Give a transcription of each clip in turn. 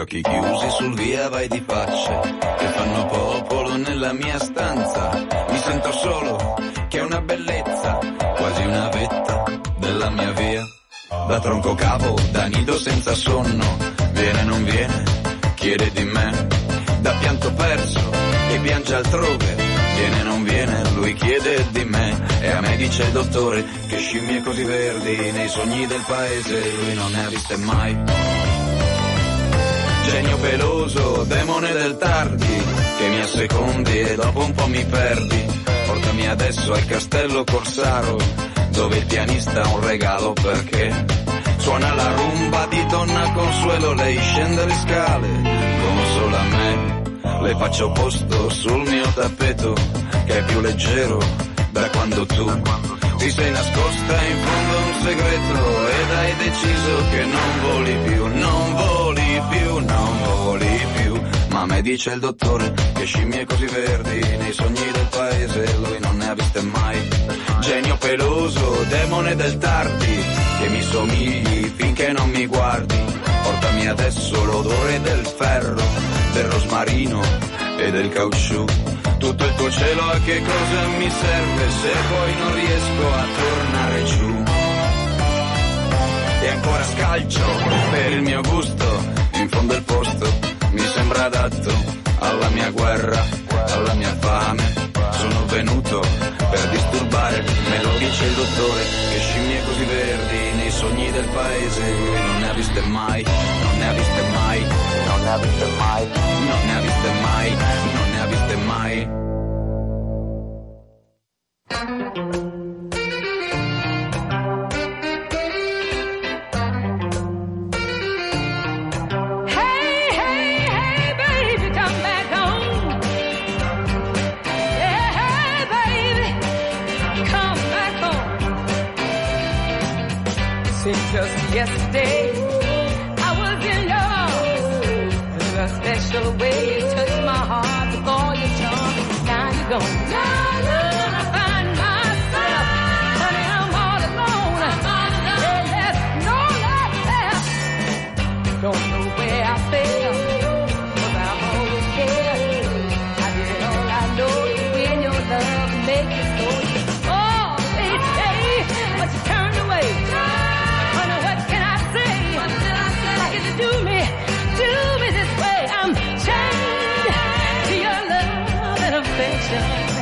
occhi chiusi sul via vai di facce che fanno popolo nella mia stanza. Mi sento solo, che è una bellezza, quasi una vetta della mia via. Da tronco cavo, da nido senza sonno, viene non viene, chiede di me. Da pianto perso, che piange altrove, viene non viene, lui chiede di me. E a me dice il dottore che scimmie così verdi nei sogni del paese lui non ne ha viste mai. Genio peloso, demone del tardi, che mi assecondi e dopo un po' mi perdi. Portami adesso al castello Corsaro, dove il pianista ha un regalo perché suona la rumba di Donna Consuelo. Lei scende le scale come solo a me, le faccio posto sul mio tappeto che è più leggero da quando tu ti sei nascosta in fondo a un segreto ed hai deciso che non voli più, non voli più, non voli più. Ma a me dice il dottore che scimmie così verdi nei sogni del paese lui non ne ha viste mai. Genio peloso, demone del tardi, che mi somigli finché non mi guardi. Portami adesso l'odore del ferro, del rosmarino e del caucciù. Tutto il tuo cielo a che cosa mi serve se poi non riesco a tornare giù. E ancora scalcio per il mio gusto, in fondo il posto mi sembra adatto alla mia guerra, alla mia fame. Sono venuto per disturbare, me lo dice il dottore, che scimmie così verdi nei sogni del paese lui non ne ha viste mai, non ne ha viste mai, non ne ha viste mai, non ne ha viste mai, non ne ha viste mai. Just yesterday, I was in your arms. In a special way, you touched my heart with all your charm. Now you're gone. I find myself, honey, I'm all alone. Yeah, there's no light left. Don't know where I fell, 'cause I've always cared. I did all I know to win your love and make it so. Oh, they say, but you turned away. Do me this way. I'm chained to your love and affection.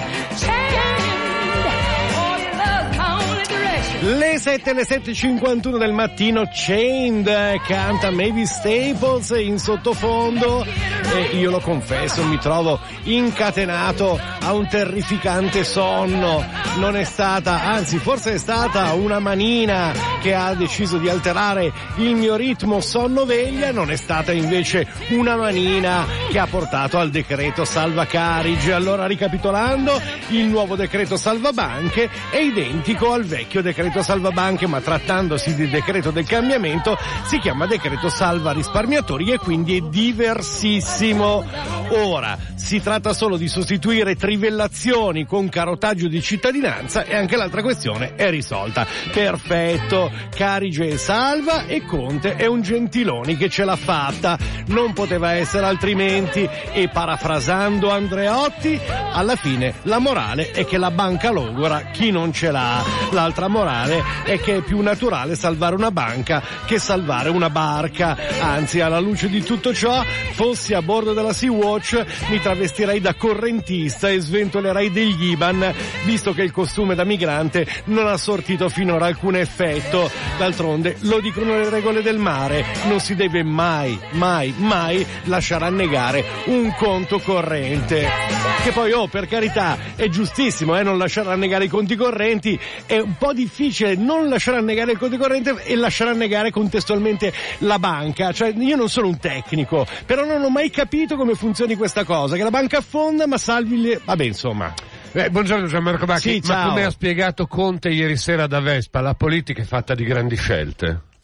Chained, all your love's my only direction. Le 7:51 del mattino, Chained canta Mavis Staples in sottofondo e io lo confesso, mi trovo incatenato a un terrificante sonno. Non è stata, anzi forse è stata una manina che ha deciso di alterare il mio ritmo sonno-veglia, non è stata invece una manina che ha portato al decreto salva Carige. Allora, ricapitolando, il nuovo decreto salva banche è identico al vecchio decreto salva banche, ma trattandosi di decreto del cambiamento si chiama decreto salva risparmiatori e quindi è diversissimo. Ora, si tratta solo di sostituire trivellazioni con carotaggio di cittadinanza e anche l'altra questione è risolta. Perfetto, Carige è salva e Conte è un Gentiloni che ce l'ha fatta. Non poteva essere altrimenti e, parafrasando Andreotti, alla fine la morale è che la banca logora chi non ce l'ha. L'altra morale è che è più naturale salvare una banca che salvare una barca. Anzi, alla luce di tutto ciò, fossi a bordo della Sea-Watch mi travestirei da correntista e sventolerei degli IBAN, visto che il costume da migrante non ha sortito finora alcun effetto. D'altronde lo dicono le regole del mare, non si deve mai, mai, mai lasciare annegare un conto corrente. Che poi, per carità, è giustissimo non lasciare annegare i conti correnti, è un po' difficile non lasciare annegare il conto corrente e lasciare annegare contestualmente la banca. Cioè, io non sono un tecnico, però non ho mai capito come funzioni questa cosa, che la banca affonda ma salvi le... Vabbè, insomma. Buongiorno Gianmarco Bacchi, sì, ma come ha spiegato Conte ieri sera da Vespa, la politica è fatta di grandi scelte.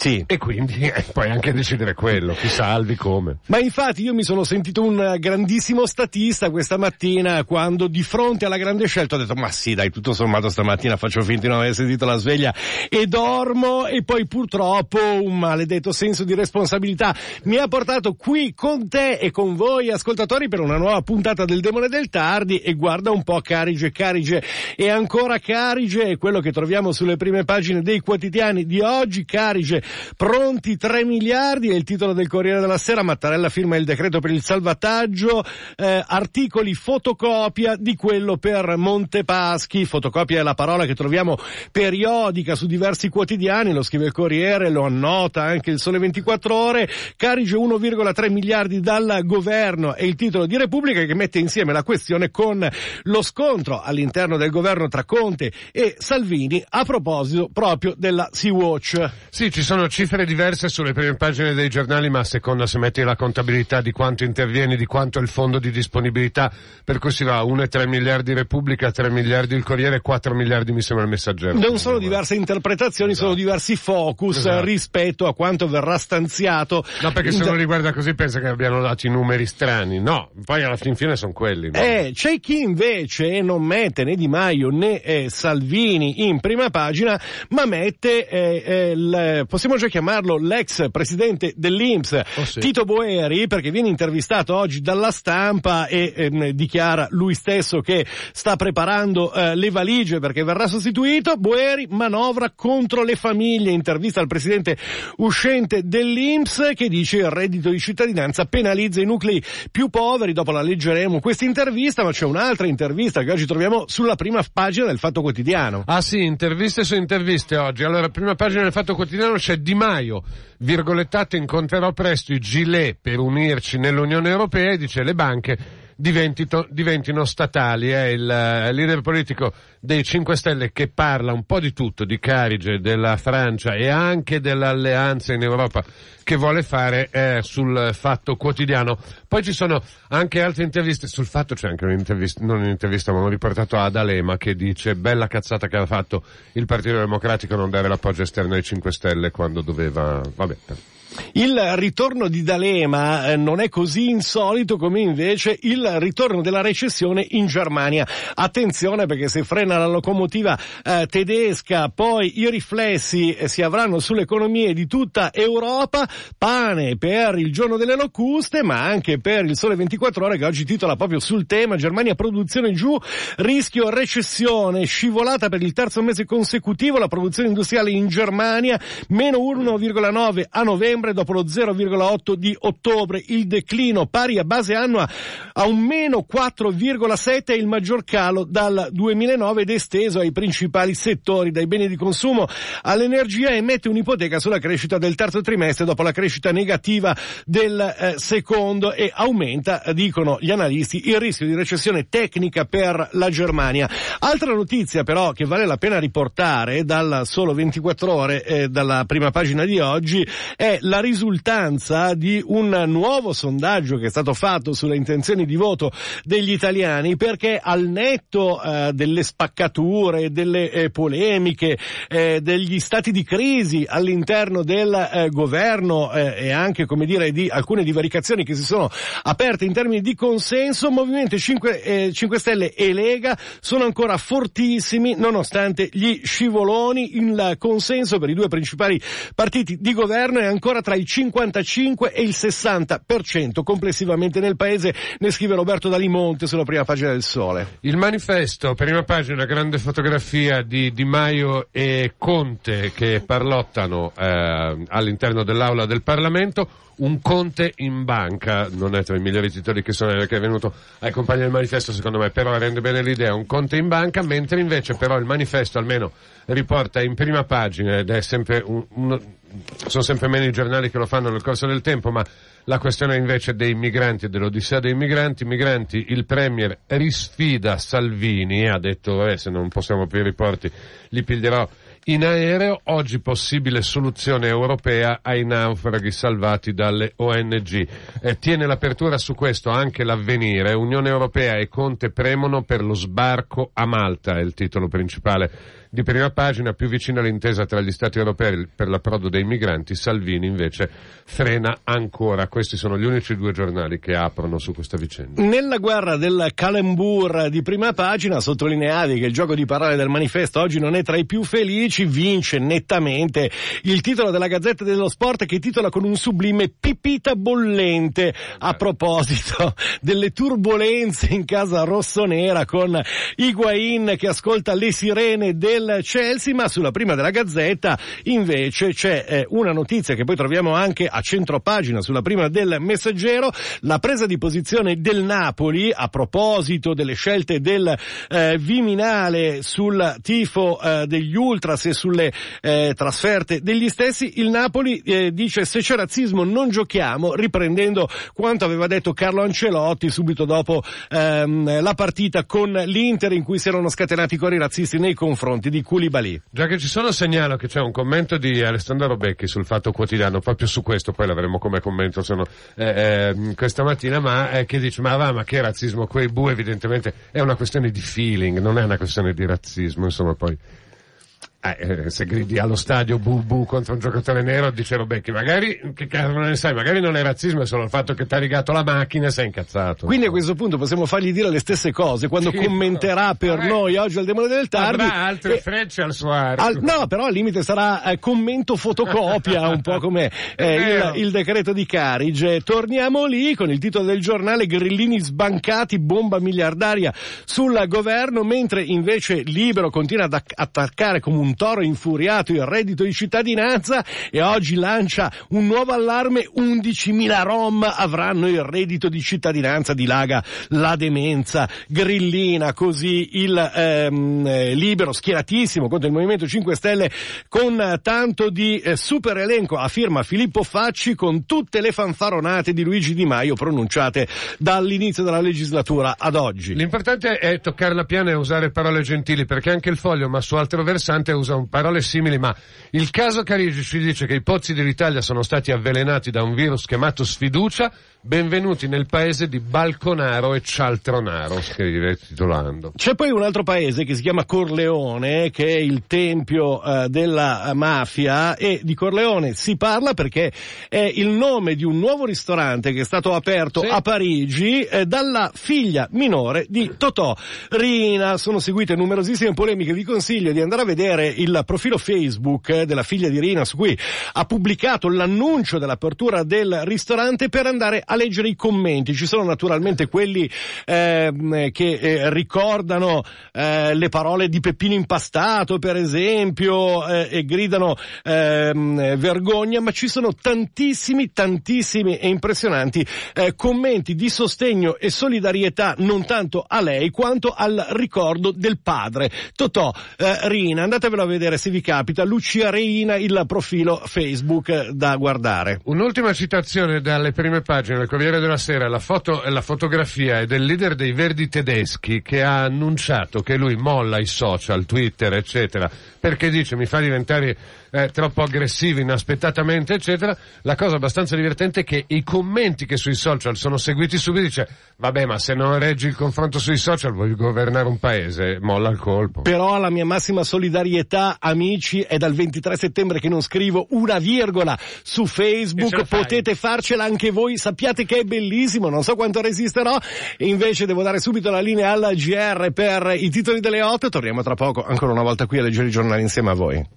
Sì. E quindi puoi anche decidere quello, chi salvi, come. Ma infatti io mi sono sentito un grandissimo statista questa mattina quando di fronte alla grande scelta ho detto ma sì dai, tutto sommato stamattina faccio finta di non aver sentito la sveglia e dormo, e poi purtroppo un maledetto senso di responsabilità mi ha portato qui con te e con voi ascoltatori per una nuova puntata del Demone del Tardi. E guarda un po', Carige e ancora Carige è quello che troviamo sulle prime pagine dei quotidiani di oggi. Carige, pronti 3 miliardi è il titolo del Corriere della Sera. Mattarella firma il decreto per il salvataggio, articoli fotocopia di quello per Montepaschi. Fotocopia è la parola che troviamo periodica su diversi quotidiani, lo scrive il Corriere, lo annota anche il Sole 24 Ore. Carige 1,3 miliardi dal governo è il titolo di Repubblica, che mette insieme la questione con lo scontro all'interno del governo tra Conte e Salvini a proposito proprio della Sea-Watch. Sì, ci sono cifre diverse sulle prime pagine dei giornali, ma a seconda se metti la contabilità di quanto interviene, di quanto è il fondo di disponibilità, per cui si va a 1,3 miliardi Repubblica, 3 miliardi il Corriere, 4 miliardi mi sembra il Messaggero. Non sono diverse interpretazioni, sono diversi focus rispetto a quanto verrà stanziato. No, perché se uno li guarda così pensa che abbiano dato i numeri strani, no, poi alla fine sono quelli. No? C'è chi invece non mette né Di Maio né Salvini in prima pagina, ma mette possiamo già chiamarlo l'ex presidente dell'INPS, sì. Tito Boeri, perché viene intervistato oggi dalla Stampa e dichiara lui stesso che sta preparando le valigie perché verrà sostituito. Boeri, manovra contro le famiglie, intervista al presidente uscente dell'INPS che dice il reddito di cittadinanza penalizza i nuclei più poveri. Dopo la leggeremo questa intervista, ma c'è un'altra intervista che oggi troviamo sulla prima pagina del Fatto Quotidiano. Ah sì, interviste su interviste oggi. Allora, prima pagina del Fatto Quotidiano c'è Di Maio, virgolettato, incontrerò presto i gilet per unirci nell'Unione Europea, e dice le banche diventino statali. È il leader politico dei 5 Stelle che parla un po' di tutto, di Carige, della Francia e anche dell'alleanza in Europa che vuole fare sul Fatto Quotidiano. Poi ci sono anche altre interviste. Sul Fatto c'è anche un'intervista, non un'intervista, ma un riportato ad Alema che dice bella cazzata che ha fatto il Partito Democratico non dare l'appoggio esterno ai 5 Stelle quando doveva, vabbè. Il ritorno di D'Alema non è così insolito come invece il ritorno della recessione in Germania. Attenzione, perché se frena la locomotiva tedesca, poi i riflessi si avranno sulle economie di tutta Europa. Pane per il giorno delle locuste, ma anche per il Sole 24 Ore che oggi titola proprio sul tema: Germania produzione giù, rischio recessione, scivolata per il terzo mese consecutivo la produzione industriale in Germania, meno 1,9 a novembre dopo lo 0,8 di ottobre. Il declino pari a base annua a un meno 4,7 è il maggior calo dal 2009 ed esteso ai principali settori, dai beni di consumo all'energia, e mette un'ipoteca sulla crescita del terzo trimestre dopo la crescita negativa del secondo, e aumenta, dicono gli analisti, il rischio di recessione tecnica per la Germania. Altra notizia però che vale la pena riportare dal Solo 24 Ore, dalla prima pagina di oggi, è la risultanza di un nuovo sondaggio che è stato fatto sulle intenzioni di voto degli italiani, perché al netto delle spaccature, delle polemiche, degli stati di crisi all'interno del governo e anche, come dire, di alcune divaricazioni che si sono aperte in termini di consenso, Movimento 5 Stelle e Lega sono ancora fortissimi nonostante gli scivoloni. Il consenso per i due principali partiti di governo è ancora tra il 55 e il 60% complessivamente nel paese, ne scrive Roberto Dalimonte sulla prima pagina del Sole. Il Manifesto, prima pagina, grande fotografia di Di Maio e Conte che parlottano all'interno dell'aula del Parlamento. Un Conte in banca, non è tra i migliori titoli che è venuto ai compagni del Manifesto secondo me, però rende bene l'idea, un Conte in banca, mentre invece però il Manifesto almeno riporta in prima pagina, ed è sempre sono sempre meno i giornali che lo fanno nel corso del tempo, ma la questione invece dei migranti e dell'odissea dei migranti, il Premier risfida Salvini, ha detto se non possiamo aprire i porti li piglierò in aereo. Oggi possibile soluzione europea ai naufraghi salvati dalle ONG. Tiene l'apertura su questo anche l'Avvenire. Unione Europea e Conte premono per lo sbarco a Malta, è il titolo principale di prima pagina, più vicina all'intesa tra gli Stati europei per l'approdo dei migranti, Salvini invece frena ancora. Questi sono gli unici due giornali che aprono su questa vicenda. Nella guerra del calembour di prima pagina sottolineavi che il gioco di parole del manifesto oggi non è tra i più felici, vince nettamente il titolo della Gazzetta dello Sport, che titola con un sublime pipita bollente a proposito delle turbolenze in casa rossonera con Higuain che ascolta le sirene del Chelsea. Ma sulla prima della Gazzetta invece c'è una notizia che poi troviamo anche a centropagina sulla prima del Messaggero, la presa di posizione del Napoli a proposito delle scelte del Viminale sul tifo degli Ultras e sulle trasferte degli stessi. Il Napoli dice: se c'è razzismo non giochiamo, riprendendo quanto aveva detto Carlo Ancelotti subito dopo la partita con l'Inter, in cui si erano scatenati cori razzisti nei confronti di Koulibaly. Già che ci sono, segnalo che c'è un commento di Alessandro Robecchi sul Fatto Quotidiano, proprio su questo, poi l'avremo come commento questa mattina, ma che dice: ma che razzismo, quei bu evidentemente è una questione di feeling, non è una questione di razzismo, insomma. Poi se gridi allo stadio bu contro un giocatore nero, dice Robecchi, magari, che cazzo ne sai, magari non è razzismo, è solo il fatto che ti ha rigato la macchina e sei incazzato. Quindi a questo punto possiamo fargli dire le stesse cose quando commenterà per noi oggi al Demone del Tardi. Avrà altre frecce al suo arco. No, però al limite sarà commento fotocopia, un po' come il decreto di Carige. Torniamo lì con il titolo del giornale: grillini sbancati, bomba miliardaria sul governo, mentre invece Libero continua ad attaccare come un toro infuriato il reddito di cittadinanza e oggi lancia un nuovo allarme: 11.000 rom avranno il reddito di cittadinanza, dilaga la demenza. Grillina così il Libero, schieratissimo contro il Movimento 5 Stelle, con tanto di super elenco a firma Filippo Facci, con tutte le fanfaronate di Luigi Di Maio pronunciate dall'inizio della legislatura ad oggi. L'importante è toccarla piana e usare parole gentili, perché anche il Foglio, ma su altro versante, usa parole simili. Ma il caso Carigi ci dice che i pozzi dell'Italia sono stati avvelenati da un virus chiamato sfiducia. Benvenuti nel paese di Balconaro e Cialtronaro, scrive titolando. C'è poi un altro paese che si chiama Corleone, che è il tempio della mafia, e di Corleone si parla perché è il nome di un nuovo ristorante che è stato aperto a Parigi dalla figlia minore di Totò Riina. Sono seguite numerosissime polemiche, vi consiglio di andare a vedere il profilo Facebook della figlia di Riina, su cui ha pubblicato l'annuncio dell'apertura del ristorante, per andare a leggere i commenti. Ci sono naturalmente quelli che ricordano le parole di Peppino Impastato, per esempio, e gridano vergogna, ma ci sono tantissimi e impressionanti commenti di sostegno e solidarietà, non tanto a lei quanto al ricordo del padre Totò Riina. Andatevelo a vedere se vi capita, Lucia Reina, il profilo Facebook da guardare. Un'ultima citazione dalle prime pagine del Corriere della Sera: la fotografia è del leader dei Verdi tedeschi, che ha annunciato che lui molla i social, Twitter eccetera, perché dice mi fa diventare troppo aggressivo inaspettatamente eccetera. La cosa abbastanza divertente è che i commenti che sui social sono seguiti subito, dice vabbè, ma se non reggi il confronto sui social vuoi governare un paese, molla il colpo. Però la mia massima solidarietà, amici, è dal 23 settembre che non scrivo una virgola su Facebook, potete farcela anche voi, sappiate che è bellissimo, non so quanto resisterò. E invece devo dare subito la linea al GR per i titoli delle 8. Torniamo tra poco ancora una volta qui a leggere i giornali insieme a voi.